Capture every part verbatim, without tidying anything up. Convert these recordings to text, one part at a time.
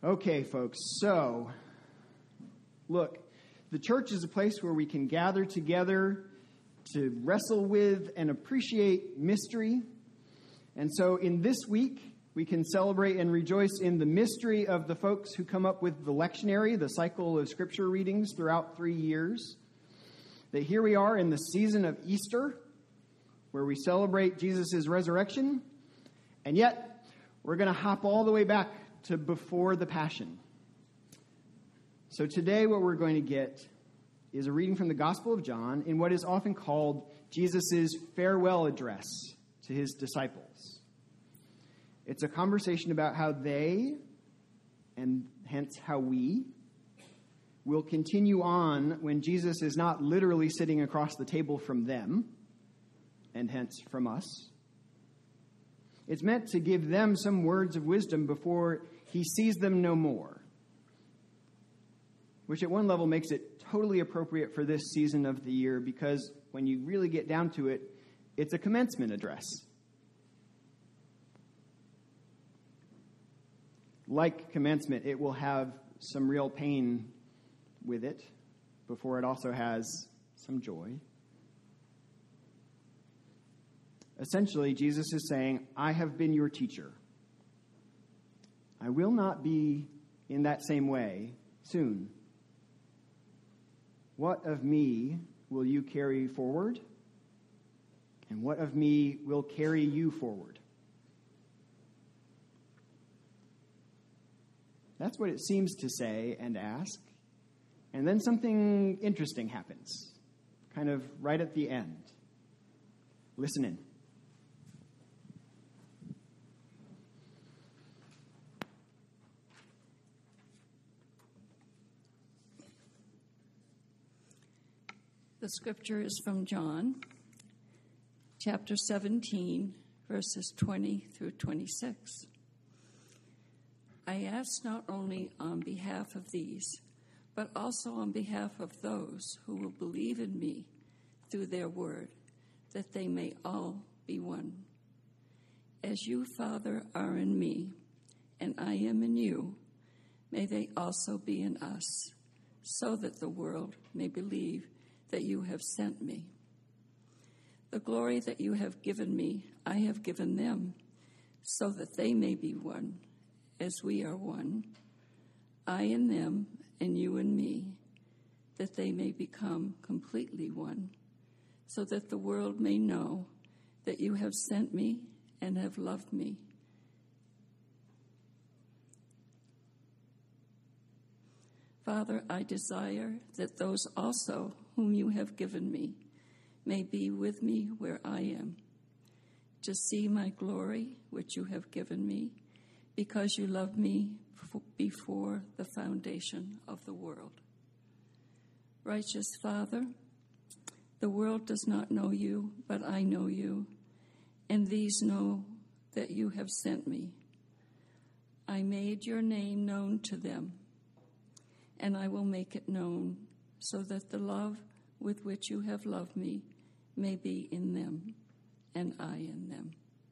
Okay, folks, so, look, the church is a place where we can gather together to wrestle with and appreciate mystery. And so in this week, we can celebrate and rejoice in the mystery of the folks who come up with the lectionary, the cycle of scripture readings throughout three years. That here we are in the season of Easter, where we celebrate Jesus' resurrection, and yet we're going to hop all the way back to before the Passion. So today what we're going to get is a reading from the Gospel of John in what is often called Jesus' farewell address to his disciples. It's a conversation about how they, and hence how we, will continue on when Jesus is not literally sitting across the table from them, and hence from us. It's meant to give them some words of wisdom before he sees them no more, which at one level makes it totally appropriate for this season of the year, because when you really get down to it, it's a commencement address. Like commencement, it will have some real pain with it before it also has some joy. Essentially, Jesus is saying, I have been your teacher. I will not be in that same way soon. What of me will you carry forward? And what of me will carry you forward? That's what it seems to say and ask. And then something interesting happens, kind of right at the end. Listen in. The scripture is from John, chapter seventeen, verses twenty through twenty-six. I ask not only on behalf of these, but also on behalf of those who will believe in me through their word, that they may all be one. As you, Father, are in me, and I am in you, may they also be in us, so that the world may believe that you have sent me. The glory that you have given me, I have given them, so that they may be one, as we are one, I in them and you in me, that they may become completely one, so that the world may know that you have sent me and have loved me. Father, I desire that those also whom you have given me may be with me where I am, to see my glory which you have given me, because you loved me before the foundation of the world. Righteous Father, the world does not know you, but I know you, and these know that you have sent me. I made your name known to them, and I will make it known, so that the love with which you have loved me may be in them, and I in them.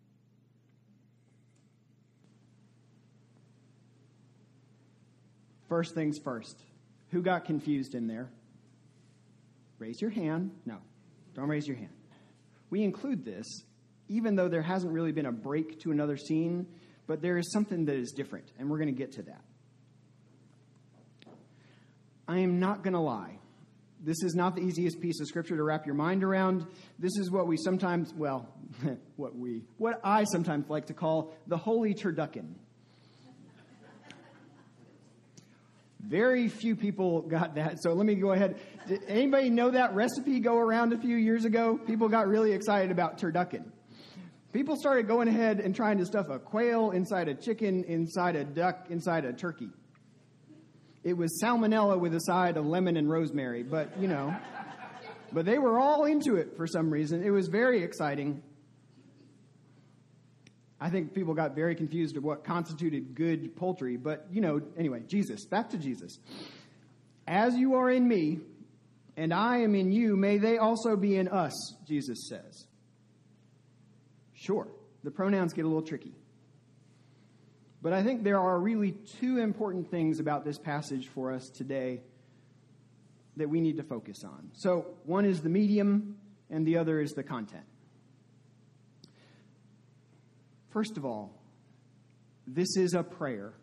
First things first. Who got confused in there? Raise your hand. No, don't raise your hand. We include this, even though there hasn't really been a break to another scene, but there is something that is different, and we're going to get to that. I am not going to lie. This is not the easiest piece of scripture to wrap your mind around. This is what we sometimes, well, what we, what I sometimes like to call the holy turducken. Very few people got that, so let me go ahead. Did anybody know that recipe go around a few years ago? People got really excited about turducken. People started going ahead and trying to stuff a quail inside a chicken, inside a duck, inside a turkey. It was salmonella with a side of lemon and rosemary, but, you know. But they were all into it for some reason. It was very exciting. I think people got very confused of what constituted good poultry. But, you know, anyway, Jesus. Back to Jesus. As you are in me, and I am in you, may they also be in us, Jesus says. Sure, the pronouns get a little tricky. But I think there are really two important things about this passage for us today that we need to focus on. So one is the medium, and the other is the content. First of all, this is a prayer.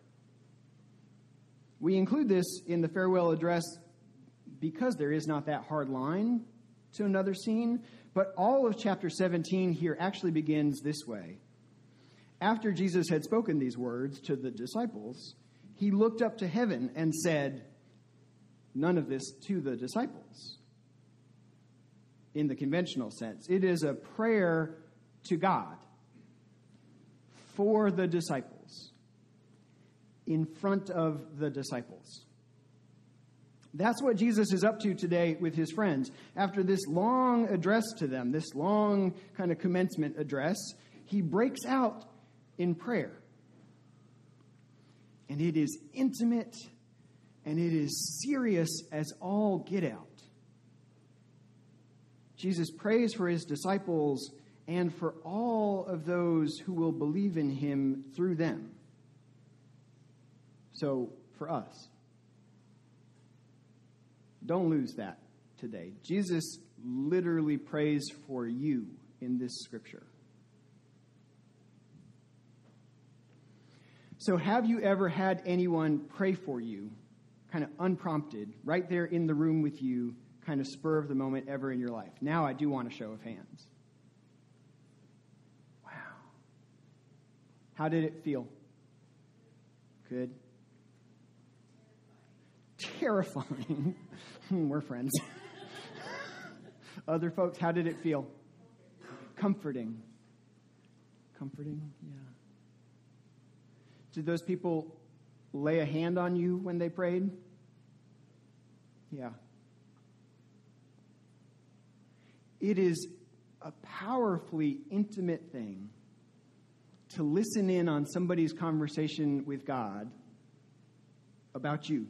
We include this in the farewell address because there is not that hard line to another scene, but all of chapter seventeen here actually begins this way. After Jesus had spoken these words to the disciples, he looked up to heaven and said, none of this to the disciples in the conventional sense. It is a prayer to God for the disciples, in front of the disciples. That's what Jesus is up to today with his friends. After this long address to them, this long kind of commencement address, he breaks out in prayer. And it is intimate and it is serious as all get out. Jesus prays for his disciples and for all of those who will believe in him through them. So, for us, don't lose that today. Jesus literally prays for you in this scripture. So have you ever had anyone pray for you, kind of unprompted, right there in the room with you, kind of spur of the moment ever in your life? Now I do want a show of hands. Wow. How did it feel? Good. Terrifying. We're friends. Other folks, how did it feel? Comforting. Comforting, yeah. Did those people lay a hand on you when they prayed? Yeah. It is a powerfully intimate thing to listen in on somebody's conversation with God about you,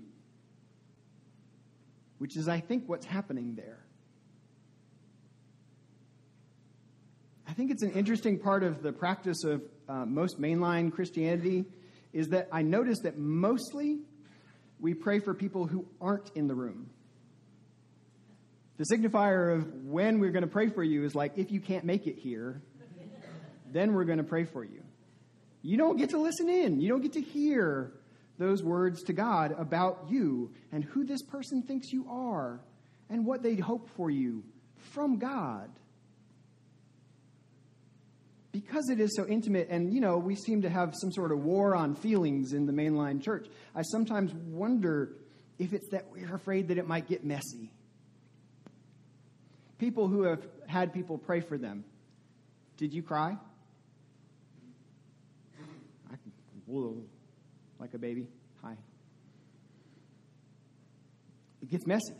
which is, I think, what's happening there. I think it's an interesting part of the practice of uh, most mainline Christianity is that I notice that mostly we pray for people who aren't in the room. The signifier of when we're going to pray for you is like, if you can't make it here, then we're going to pray for you. You don't get to listen in. You don't get to hear those words to God about you and who this person thinks you are and what they hope for you from God. Because it is so intimate, and, you know, we seem to have some sort of war on feelings in the mainline church, I sometimes wonder if it's that we're afraid that it might get messy. People who have had people pray for them. Did you cry? I, whoa, like a baby. Hi. It gets messy.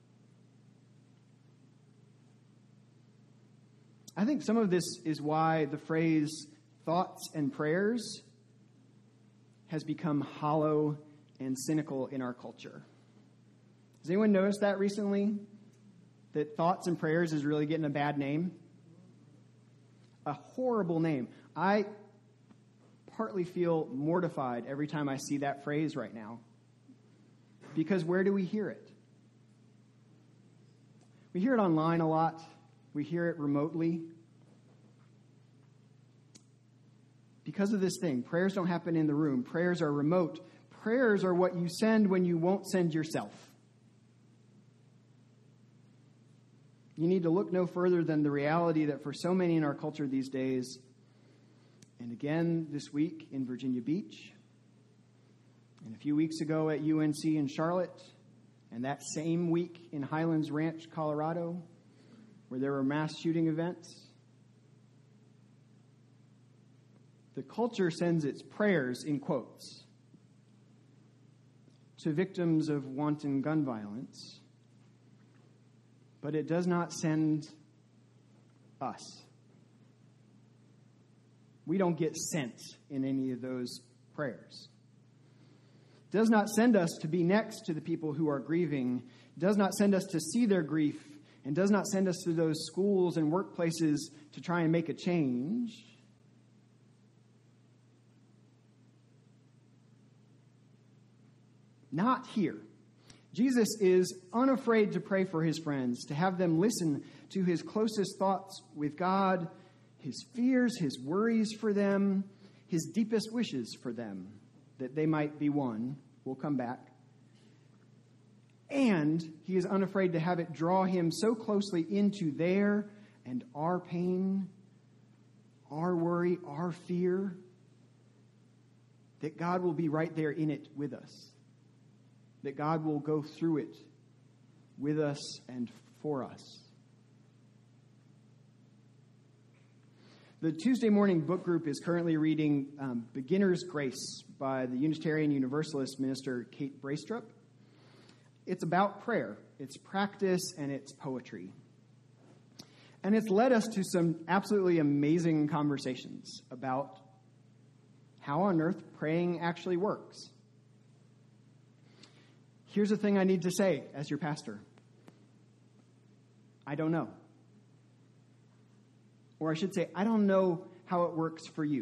I think some of this is why the phrase thoughts and prayers has become hollow and cynical in our culture. Has anyone noticed that recently? That thoughts and prayers is really getting a bad name? A horrible name. I partly feel mortified every time I see that phrase right now. Because where do we hear it? We hear it online a lot. We hear it remotely. Because of this thing, prayers don't happen in the room. Prayers are remote. Prayers are what you send when you won't send yourself. You need to look no further than the reality that for so many in our culture these days, and again this week in Virginia Beach, and a few weeks ago at U N C in Charlotte, and that same week in Highlands Ranch, Colorado, where there were mass shooting events, the culture sends its prayers, in quotes, to victims of wanton gun violence, but it does not send us. We don't get sent in any of those prayers. It does not send us to be next to the people who are grieving. It does not send us to see their grief, and does not send us to those schools and workplaces to try and make a change. not here. Jesus is unafraid to pray for his friends, to have them listen to his closest thoughts with God, his fears, his worries for them, his deepest wishes for them, that they might be one. We'll come back. And he is unafraid to have it draw him so closely into their and our pain, our worry, our fear, that God will be right there in it with us. That God will go through it with us and for us. The Tuesday morning book group is currently reading um, Beginner's Grace by the Unitarian Universalist minister Kate Braestrup. It's about prayer, it's practice, and it's poetry. And it's led us to some absolutely amazing conversations about how on earth praying actually works. Here's the thing I need to say as your pastor. I don't know. Or I should say, I don't know how it works for you.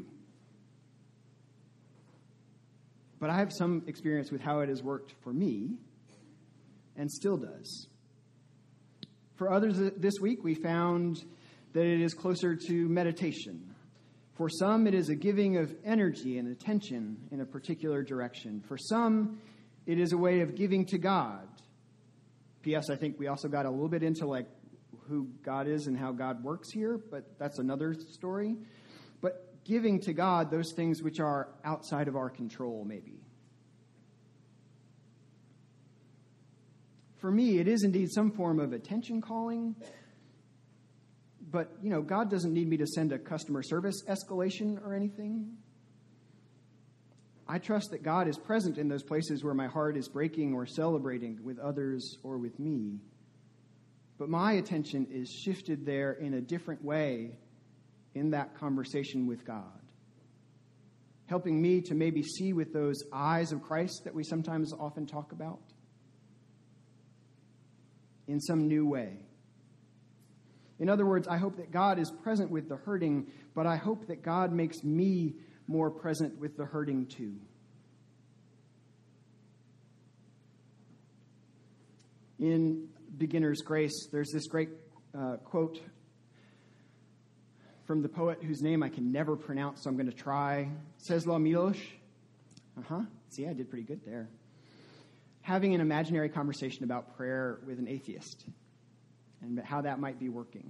But I have some experience with how it has worked for me, and still does. For others this week, we found that it is closer to meditation. For some, it is a giving of energy and attention in a particular direction. For some, it is a way of giving to God. P S. I think we also got a little bit into like who God is and how God works here, but that's another story. But giving to God those things which are outside of our control, maybe. For me, it is indeed some form of attention calling. But, you know, God doesn't need me to send a customer service escalation or anything. I trust that God is present in those places where my heart is breaking or celebrating with others or with me. But my attention is shifted there in a different way in that conversation with God, helping me to maybe see with those eyes of Christ that we sometimes often talk about in some new way. In other words, I hope that God is present with the hurting, but I hope that God makes me more present with the hurting too. In Beginner's Grace, there's this great uh, quote from the poet whose name I can never pronounce, so I'm going to try. Czesław Miłosz. Uh-huh. See, I did pretty good there. Having an imaginary conversation about prayer with an atheist and how that might be working.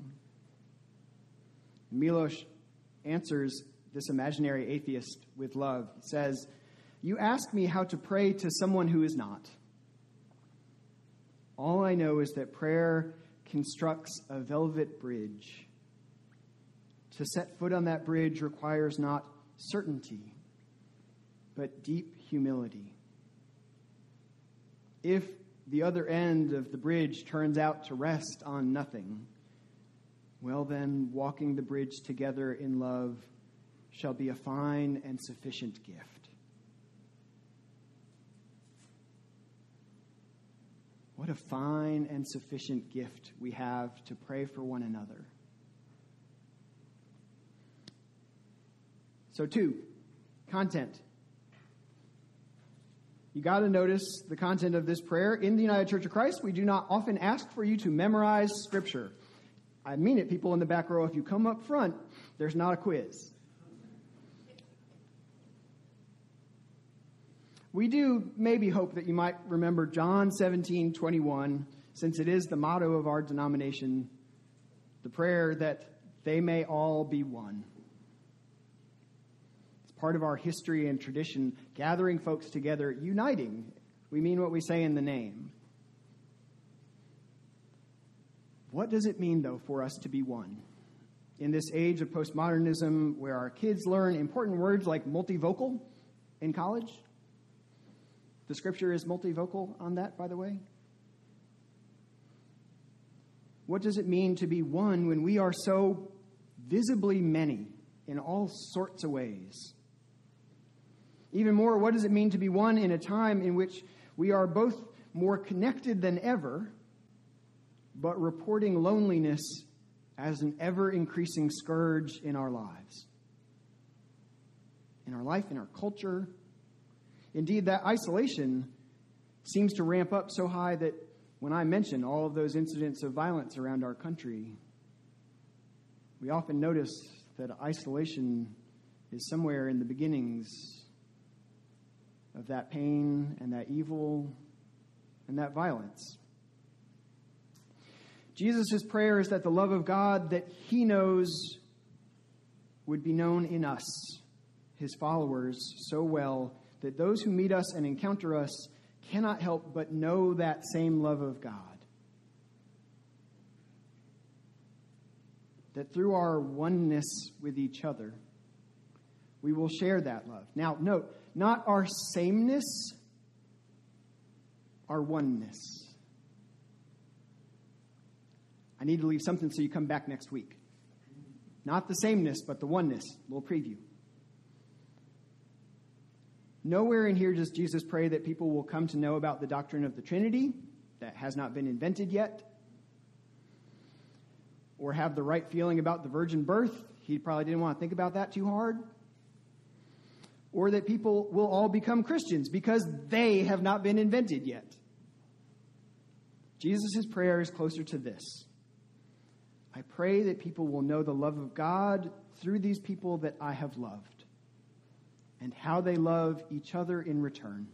Miłosz answers this imaginary atheist with love. He says, "You ask me how to pray to someone who is not. All I know is that prayer constructs a velvet bridge. To set foot on that bridge requires not certainty, but deep humility. If the other end of the bridge turns out to rest on nothing, well then, walking the bridge together in love shall be a fine and sufficient gift." What a fine and sufficient gift we have to pray for one another. So two, content. You got to notice the content of this prayer. In the United Church of Christ, we do not often ask for you to memorize Scripture. I mean it, people in the back row. If you come up front, there's not a quiz. We do maybe hope that you might remember John seventeen twenty-one, since it is the motto of our denomination, the prayer that they may all be one. Part of our history and tradition, gathering folks together, uniting. We mean what we say in the name. What does it mean, though, for us to be one? In this age of postmodernism, where our kids learn important words like multivocal in college. The Scripture is multivocal on that, by the way. What does it mean to be one when we are so visibly many in all sorts of ways? Even more, what does it mean to be one in a time in which we are both more connected than ever, but reporting loneliness as an ever-increasing scourge in our lives? In our life, in our culture. Indeed, that isolation seems to ramp up so high that when I mention all of those incidents of violence around our country, we often notice that isolation is somewhere in the beginnings of that pain and that evil and that violence. Jesus' prayer is that the love of God that he knows would be known in us, his followers, so well that those who meet us and encounter us cannot help but know that same love of God. That through our oneness with each other, we will share that love. Now, note, not our sameness, our oneness. I need to leave something so you come back next week. Not the sameness, but the oneness. A little preview. Nowhere in here does Jesus pray that people will come to know about the doctrine of the Trinity that has not been invented yet, or have the right feeling about the virgin birth. He probably didn't want to think about that too hard. Or that people will all become Christians because they have not been invented yet. Jesus' prayer is closer to this. I pray that people will know the love of God through these people that I have loved, and how they love each other in return.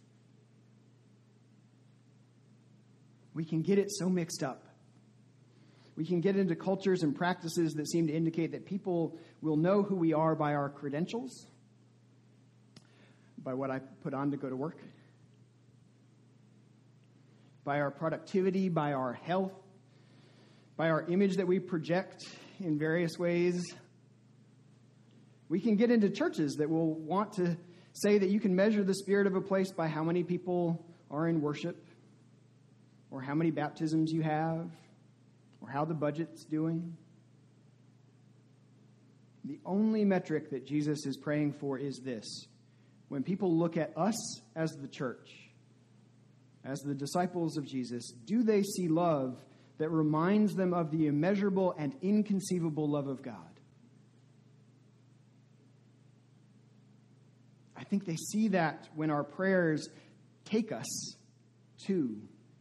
We can get it so mixed up. We can get into cultures and practices that seem to indicate that people will know who we are by our credentials, by what I put on to go to work, by our productivity, by our health, by our image that we project in various ways. We can get into churches that will want to say that you can measure the spirit of a place by how many people are in worship, or how many baptisms you have, or how the budget's doing. The only metric that Jesus is praying for is this. When people look at us as the church, as the disciples of Jesus, do they see love that reminds them of the immeasurable and inconceivable love of God? I think they see that when our prayers take us to,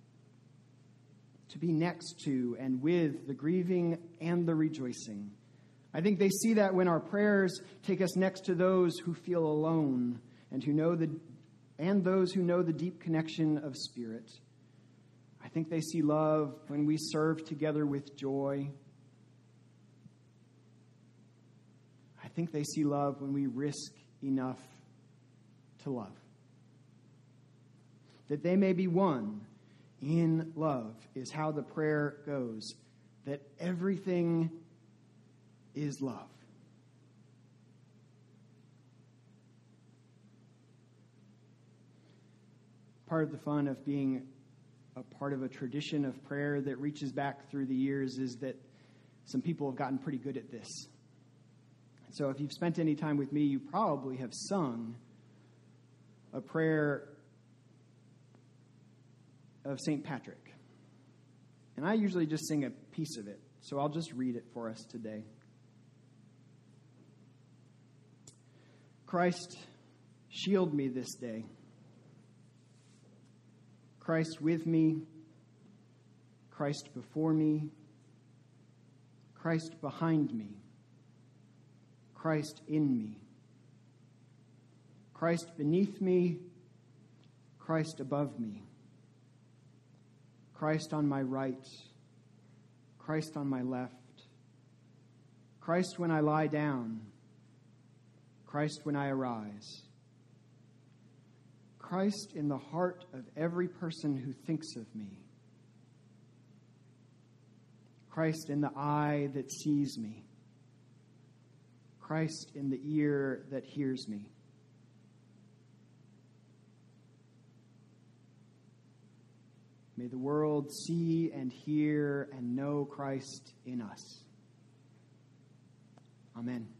to be next to and with the grieving and the rejoicing. I think they see that when our prayers take us next to those who feel alone and who know the and those who know the deep connection of spirit. I think they see love when we serve together with joy. I think they see love when we risk enough to love. That they may be one in love is how the prayer goes. That everything is love. Part of the fun of being a part of a tradition of prayer that reaches back through the years is that some people have gotten pretty good at this. So if you've spent any time with me, you probably have sung a prayer of Saint Patrick. And I usually just sing a piece of it, so I'll just read it for us today. Christ, shield me this day. Christ with me, Christ before me, Christ behind me, Christ in me, Christ beneath me, Christ above me, Christ on my right, Christ on my left, Christ when I lie down, Christ when I arise, Christ in the heart of every person who thinks of me, Christ in the eye that sees me, Christ in the ear that hears me. May the world see and hear and know Christ in us. Amen.